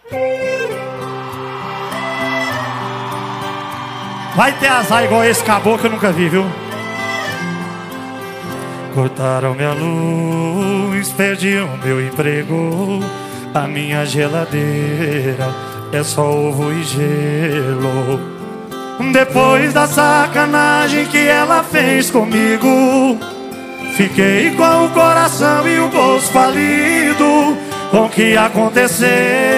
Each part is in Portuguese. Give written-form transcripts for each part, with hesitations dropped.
Vai ter azar igual esse caboclo que eu nunca vi, viu? Cortaram minha luz, perdi o meu emprego. A minha geladeira é só ovo e gelo. Depois da sacanagem que ela fez comigo, fiquei com o coração e o bolso falido. Com o que aconteceu,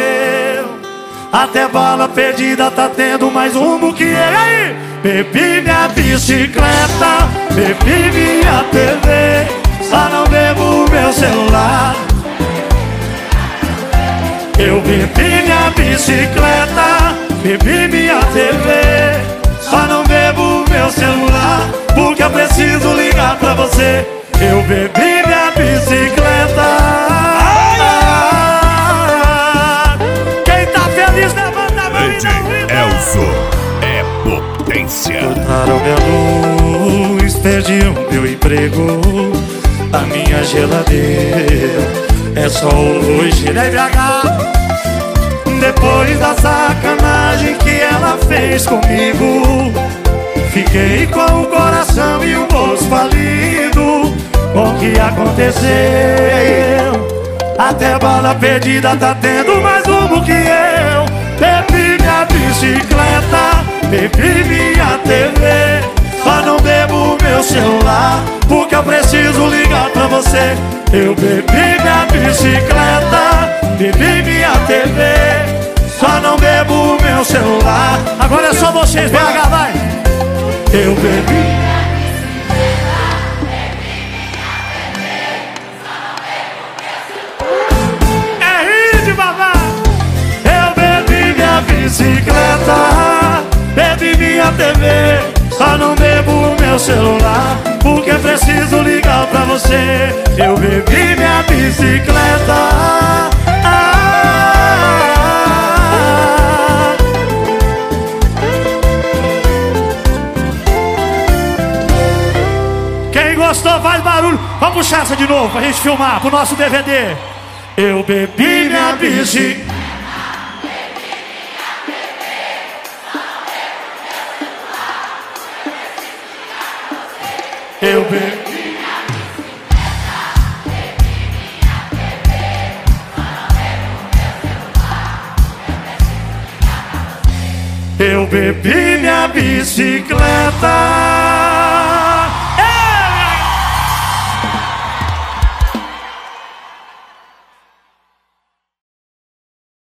até bala perdida tá tendo mais rumo que ele. Aí, bebi minha bicicleta, bebi minha TV, só não bebo meu celular. Eu bebi minha bicicleta, bebi minha TV, só não bebo meu celular, porque eu preciso ligar pra você. Eu bebi minha bicicleta. Quem tá feliz levanta a mão e dá um grito. Elzo é potência. Cortaram minha luz, perdi o meu emprego. A minha geladeira é só ovo e gelo. Depois da sacanagem que ela fez comigo, fiquei com o coração e o bolso falido. Com o que aconteceu, até bala perdida tá tendo mais rumo que eu. Bebi minha bicicleta, bebi minha TV, só não bebo meu celular, porque eu preciso ligar pra você. Eu bebi minha bicicleta, bebi minha TV, só não bebo meu celular. Agora é só vocês, BH, vai! Eu bebi. Bicicleta, bebi minha TV, só não bebo meu celular, porque preciso ligar pra você. Eu bebi minha bicicleta. Quem gostou faz barulho. Vamos puxar essa de novo pra gente filmar pro nosso DVD. Eu bebi minha bicicleta. Eu bebi minha bicicleta. Eu bebi minha bicicleta.